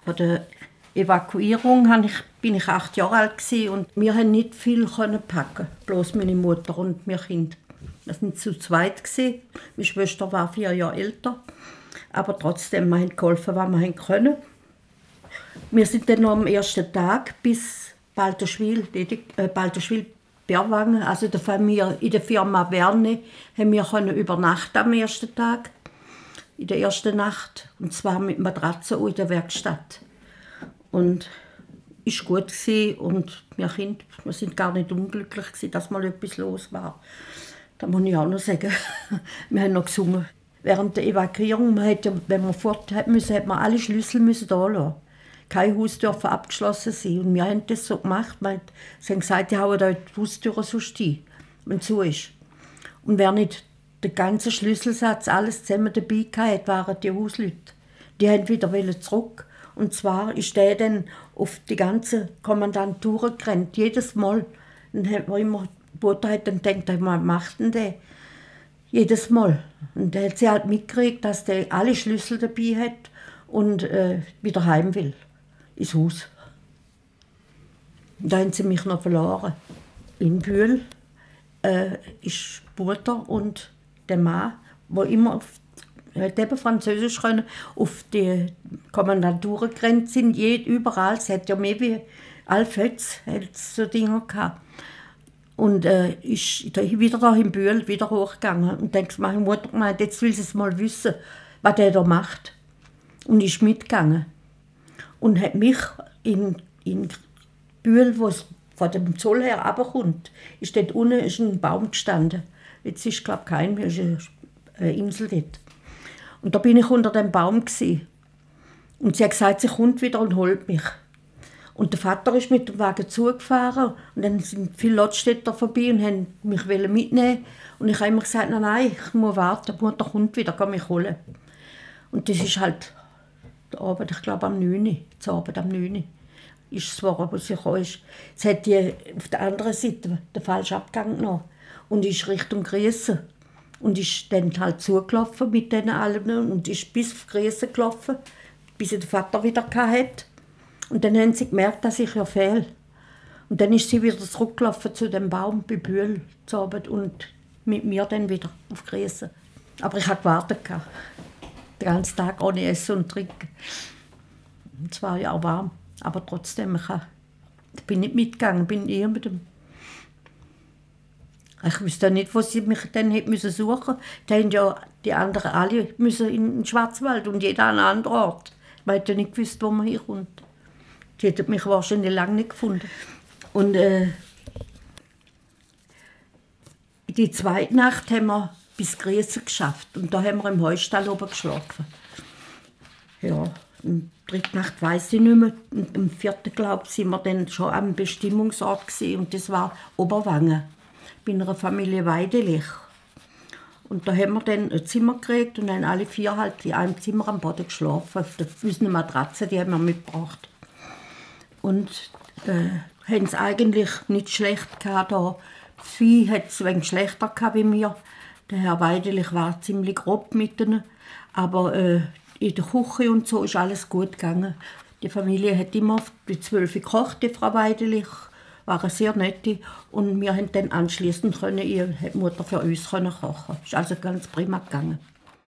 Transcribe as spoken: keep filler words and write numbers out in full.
Bei der Evakuierung habe ich, bin ich acht Jahre alt gewesen und wir haben nicht viel können packen, bloß meine Mutter und wir Kinder. Wir waren zu zweit gewesen. Meine Schwester war vier Jahre älter, aber trotzdem, wir haben geholfen, was wir können. Wir sind dann noch am ersten Tag bis Balterschwil, äh, Balterschwil Berwangen, also in der Familie, in der Firma Verne, haben wir können übernachten am ersten Tag, in der ersten Nacht, und zwar mit Matratzen in der Werkstatt. Und es war gut gewesen, und wir Kinder, wir sind gar nicht unglücklich gewesen, dass mal etwas los war. Da muss ich auch noch sagen, wir haben noch gesungen. Während der Evakuierung, man hat ja, wenn man fort musste, hat man alle Schlüssel müssen da lassen. Kein Haus dürfen abgeschlossen sein. Und wir haben das so gemacht, weil sie haben gesagt, die hauen da die Haustüre sonst ein, wenn es zu ist. Und wer nicht den ganzen Schlüsselsatz, alles zusammen dabei hatte, waren die Hausleute. Die wollten wieder zurück. Und zwar ist der dann auf die ganze Kommandantur gerannt, jedes Mal. Dann hat man immer, die Mutter hat dann gedacht, was macht denn der? Jedes Mal. Und dann hat sie halt mitgekriegt, dass der alle Schlüssel dabei hat und äh, wieder heim will. Ins Haus. Und da haben sie mich noch verloren. In Bühl äh, ist die Mutter und der Mann, der immer auf, hat eben Französisch können, auf die Kommandantur gerannt sind, überall. Es hat ja mehr wie Alfetz so Dinge gehabt. Und äh, ist wieder da in Bühl wieder hochgegangen. Und denkt, meine Mutter gemeint, jetzt will sie es mal wissen, was der da macht. Und ist mitgegangen. Und hat mich in, in Bühl, wo es von dem Zoll her runterkommt, ist dort unten ist ein Baum gestanden. Jetzt ist, glaube ich, kein mehr, ist eine Insel dort. Und da bin ich unter dem Baum gewesen. Und sie hat gesagt, sie kommt wieder und holt mich. Und der Vater ist mit dem Wagen zugefahren und dann sind viele Lottstädter vorbei und haben mich mitnehmen. Und ich habe immer gesagt, nein, nein, ich muss warten, die Mutter kommt wieder, kann mich holen. Und das ist halt der Abend, ich glaube am neun Uhr, der Abend am neun Uhr ist es war, wo sie gekommen ist. Jetzt hat die auf der anderen Seite den falschen Abgang genommen und ist Richtung Griesen. Und ist dann halt zugelaufen mit denen allen und ist bis auf Griesen gelaufen, bis sie den Vater wieder hatte. Und dann haben sie gemerkt, dass ich ja fehle. Und dann ist sie wieder zurückgelaufen zu dem Baum bei Bühl zu Abend und mit mir dann wieder auf Griesen. Aber ich habe gewartet. Den ganzen Tag ohne Essen und Trinken. Es war ja auch warm, aber trotzdem, ich, habe, ich bin nicht mitgegangen, bin eher mit dem. Ich wusste nicht, wo sie mich dann hätte müssen suchen. Da haben ja die anderen alle müssen in den Schwarzwald und jeder an einen anderen Ort. Man hat ja nicht gewusst, wo man hinkommt. Die hätten mich wahrscheinlich lange nicht gefunden. Und äh, die zweite Nacht haben wir bis Griesen geschafft. Und da haben wir im Heustall oben geschlafen. Ja, und die dritte Nacht weiss ich nicht mehr. Und am vierten, glaube ich, sind wir dann schon am Bestimmungsort gewesen. Und das war Oberwangen, bei einer Familie Weidelich. Und da haben wir dann ein Zimmer gekriegt und haben alle vier halt in einem Zimmer am Boden geschlafen. Auf der unsere Matratze, die haben wir mitgebracht. Und äh, haben es eigentlich nicht schlecht gehabt. Da. Das Vieh hat es ein wenig schlechter gehabt wie mir. Der Herr Weidelich war ziemlich grob mit ihnen. Aber äh, in der Küche und so ist alles gut gegangen. Die Familie hat immer bis zwölf gekocht, die Frau Weidelich. Waren sehr nette. Und wir haben dann anschliessend können, ihre Mutter für uns kochen. Ist also ganz prima gegangen.